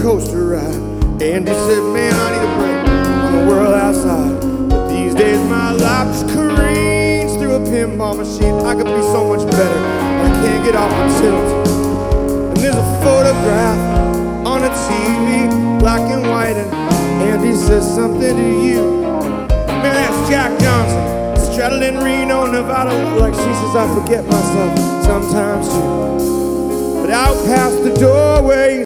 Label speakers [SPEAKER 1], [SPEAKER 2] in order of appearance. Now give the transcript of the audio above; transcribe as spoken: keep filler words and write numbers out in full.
[SPEAKER 1] coaster ride. Andy said, man, I need a break from the world outside. But these days my life just careens through a pinball machine. I could be so much better, but I can't get off the tilt. And there's a photograph on a T V, black and white, and Andy says something to you. Man, that's Jack Johnson, straddling Reno, Nevada. Like she says, I forget myself sometimes too. But out past the doorway